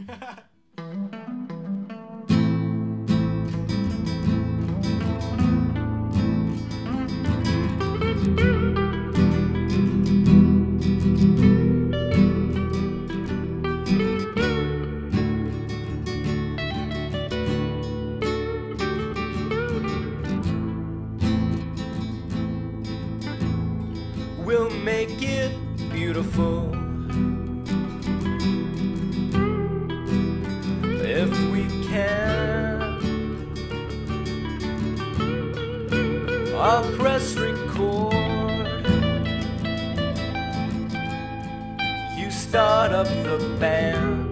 We'll make it beautiful if we can. I'll press record, you start up the band.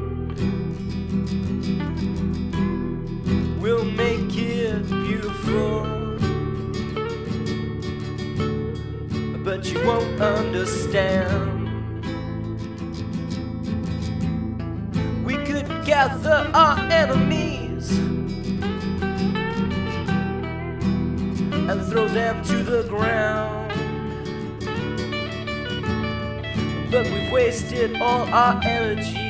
We'll make it beautiful, but you won't understand. We could gather our enemies and throw them to the ground, but we've wasted all our energy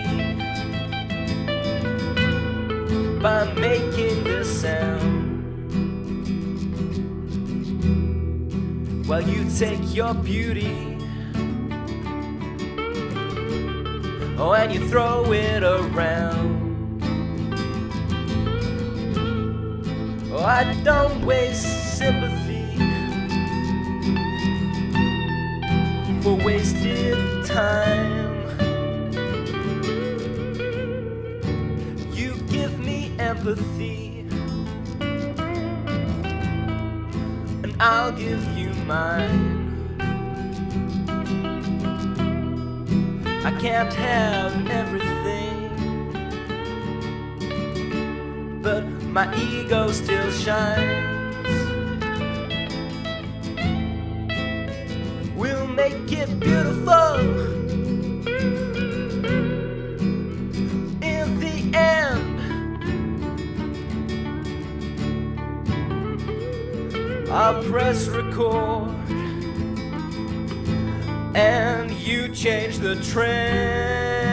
by making this sound. While you take your beauty, oh, and you throw it around. Oh, I don't waste sympathy for wasted time. You give me empathy, and I'll give you mine. I can't have everything, but my ego still shines. We'll make it beautiful in the end. I'll press record and you change the trend.